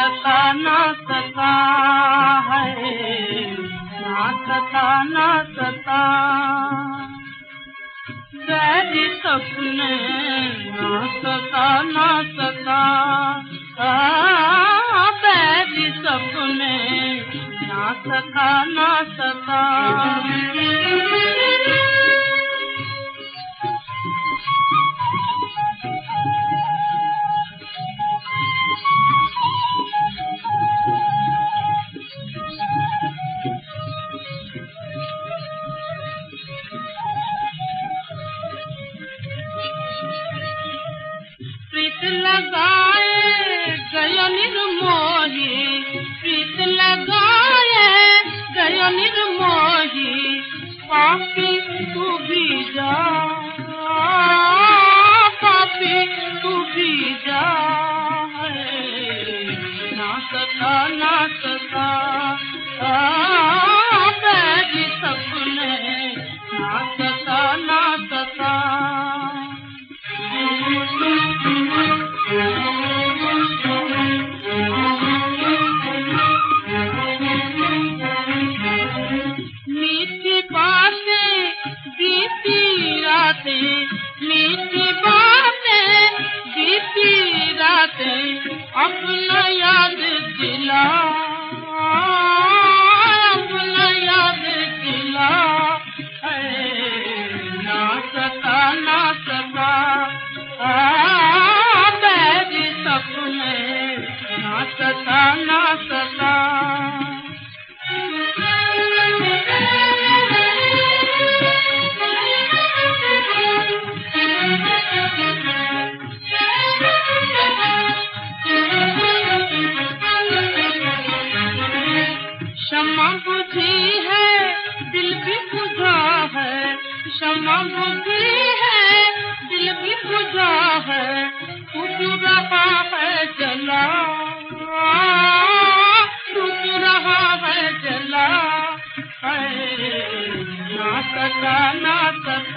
ना सता है, ना सता बैरी सपने ना सता बैरी सपने ना सता प्रीत लगाए गयो निर्मोही, प्रीत लगाए गयो निर्मोही, पापी तू भी जा, पापी तू भी जा, ना सता बैरी सपने ना सता मीठी बातें बीती रातें, मीठी बातें बीती रातें, अपना याद दिला, अपना याद दिला, ना सता बैरी सपने ना सता क्षमा बुझी है दिल भी बुझा है, क्षमा बुझी है दिल भी बुझा है, टूट रहा है जला, टूट रहा है जला, ना सता